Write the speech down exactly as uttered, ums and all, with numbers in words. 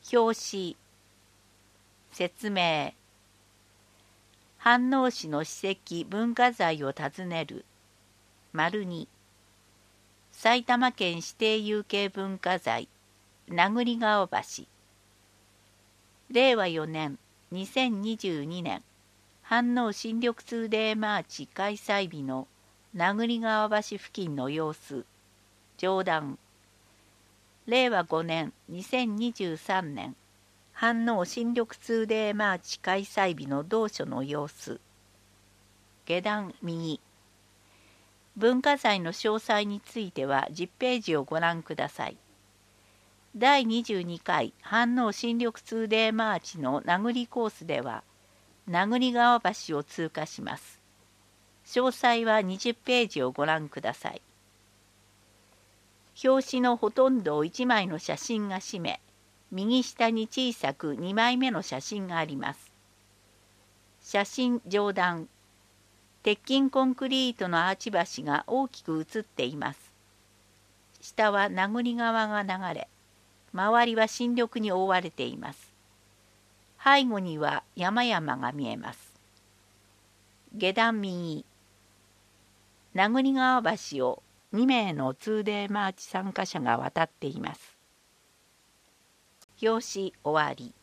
表紙説明飯能市の史跡文化財を訪ねる丸に埼玉県指定有形文化財名栗川橋れいわよねんにせんにじゅうにねん飯能新緑ツーデーマーチ開催日の名栗川橋付近の様子上段れいわごねんにせんにじゅうさんねん飯能新緑ツーデーマーチ開催日の同所の様子下段右文化財の詳細についてはじゅっページをご覧ください。だいにじゅうにかい飯能新緑ツーデーマーチの名栗コースでは名栗川橋を通過します。詳細はにじゅっページをご覧ください。表紙のほとんどをいちまいの写真が占め、右下に小さくにまいめの写真があります。写真上段、鉄筋コンクリートのアーチ橋が大きく写っています。下は名栗川が流れ、周りは新緑に覆われています。背後には山々が見えます。下段右、名栗川橋をにめいのツーデーマーチ参加者が渡っています。表紙終わり。